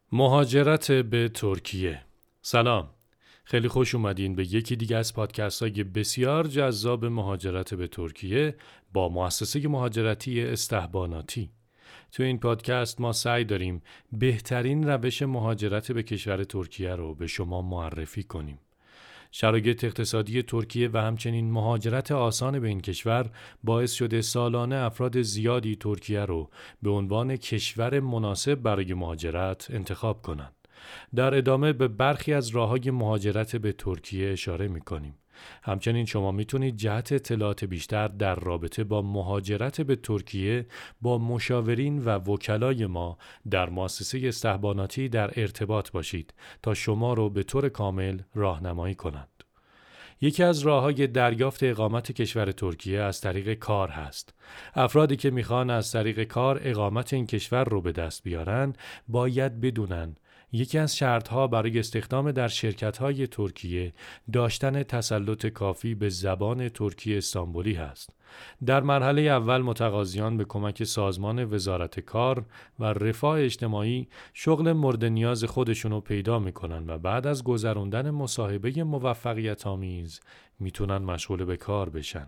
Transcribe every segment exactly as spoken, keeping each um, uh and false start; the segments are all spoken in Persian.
مهاجرت به ترکیه. سلام، خیلی خوش اومدین به یکی دیگه از پادکست های بسیار جذاب مهاجرت به ترکیه با مؤسسه مهاجرتی استحباناتی. تو این پادکست ما سعی داریم بهترین روش مهاجرت به کشور ترکیه رو به شما معرفی کنیم. شرایط اقتصادی ترکیه و همچنین مهاجرت آسان به این کشور باعث شده سالانه افراد زیادی ترکیه رو به عنوان کشور مناسب برای مهاجرت انتخاب کنند. در ادامه به برخی از راه‌های مهاجرت به ترکیه اشاره می‌کنیم. همچنین شما میتونید جهت اطلاعات بیشتر در رابطه با مهاجرت به ترکیه با مشاورین و وکلای ما در مؤسسه استحباناتی در ارتباط باشید تا شما رو به طور کامل راهنمایی کنند. یکی از راه‌های دریافت اقامت کشور ترکیه از طریق کار هست. افرادی که میخوان از طریق کار اقامت این کشور رو به دست بیارن باید بدونن یکی از شرطها برای استخدام در شرکت‌های ترکیه داشتن تسلط کافی به زبان ترکی استانبولی هست. در مرحله اول متقاضیان به کمک سازمان وزارت کار و رفاه اجتماعی شغل مورد نیاز خودشونو پیدا میکنن و بعد از گذروندن مصاحبه موفقیت آمیز میتونن مشغول به کار بشن.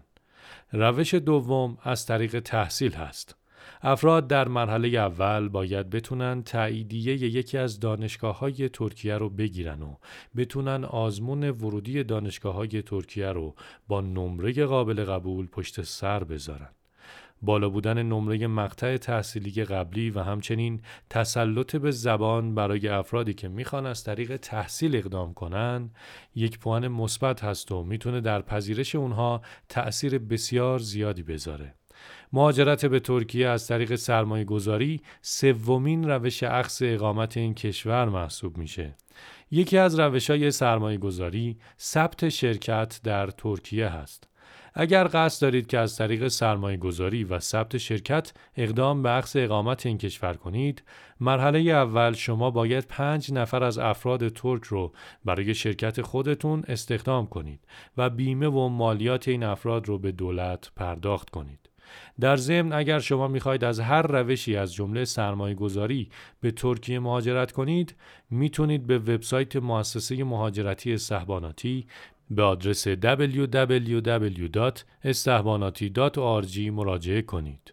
روش دوم از طریق تحصیل هست. افراد در مرحله اول باید بتونن تاییدیه یکی از دانشگاه‌های ترکیه رو بگیرن و بتونن آزمون ورودی دانشگاه‌های ترکیه رو با نمره قابل قبول پشت سر بذارن. بالا بودن نمره مقطع تحصیلی قبلی و همچنین تسلط به زبان برای افرادی که میخوان از طریق تحصیل اقدام کنن یک پوان مثبت هست و میتونه در پذیرش اونها تأثیر بسیار زیادی بذاره. مهاجرت به ترکیه از طریق سرمایه گذاری سومین روش اخذ اقامت این کشور محسوب میشه. یکی از روش‌های سرمایه گذاری ثبت شرکت در ترکیه هست. اگر قصد دارید که از طریق سرمایه گذاری و ثبت شرکت اقدام به اخذ اقامت این کشور کنید، مرحله اول شما باید پنج نفر از افراد ترک رو برای شرکت خودتون استخدام کنید و بیمه و مالیات این افراد رو به دولت پرداخت کنید. در ضمن اگر شما میخواید از هر روشی از جمله سرمایه گذاری به ترکیه مهاجرت کنید، میتونید به وبسایت مؤسسه مهاجرتی استحباناتی به آدرس دبلیو دبلیو دبلیو دات استحباناتی دات او آر جی مراجعه کنید.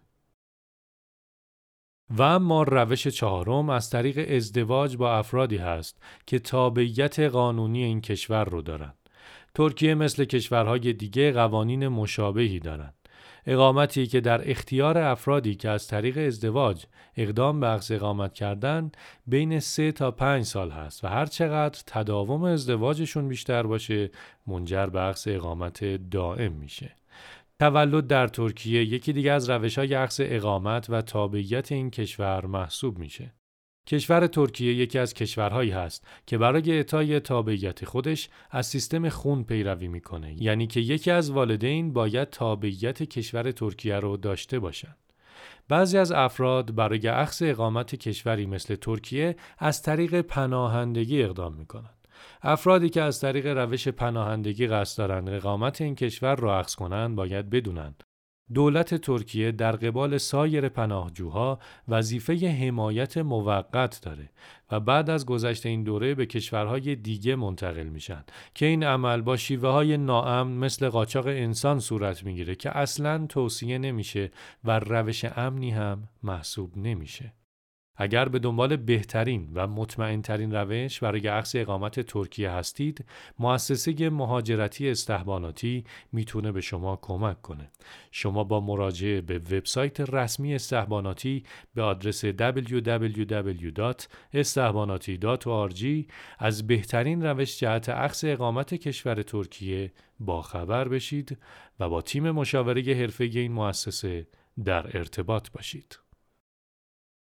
و اما روش چهارم از طریق ازدواج با افرادی هست که تابعیت قانونی این کشور رو دارند. ترکیه مثل کشورهای دیگه قوانین مشابهی دارند. اقامتی که در اختیار افرادی که از طریق ازدواج اقدام به اخذ اقامت کردن بین سه تا پنج سال هست و هر چقدر تداوم ازدواجشون بیشتر باشه منجر به اخذ اقامت دائم میشه. تولد در ترکیه یکی دیگه از روش‌های اخذ اقامت و تابعیت این کشور محسوب میشه. کشور ترکیه یکی از کشورهایی هست که برای اعطای تابعیت خودش از سیستم خون پیروی میکنه، یعنی که یکی از والدین باید تابعیت کشور ترکیه رو داشته باشن. بعضی از افراد برای اخذ اقامت کشوری مثل ترکیه از طریق پناهندگی اقدام میکنن. افرادی که از طریق روش پناهندگی قصد دارن اقامت این کشور رو اخذ کنن باید بدونن دولت ترکیه در قبال سایر پناهجوها وظیفه حمایت موقت داره و بعد از گذشت این دوره به کشورهای دیگه منتقل میشن که این عمل با شیوه‌های ناامن مثل قاچاق انسان صورت میگیره که اصلاً توصیه نمیشه و روش امنی هم محسوب نمیشه. اگر به دنبال بهترین و مطمئن‌ترین روش برای اخذ اقامت ترکیه هستید، مؤسسه مهاجرتی استحباناتی میتونه به شما کمک کنه. شما با مراجعه به وبسایت رسمی استحباناتی به آدرس دبلیو دبلیو دبلیو دات استحباناتی دات او آر جی از بهترین روش جهت اخذ اقامت کشور ترکیه باخبر بشید و با تیم مشاوره حرفه‌ای این مؤسسه در ارتباط باشید.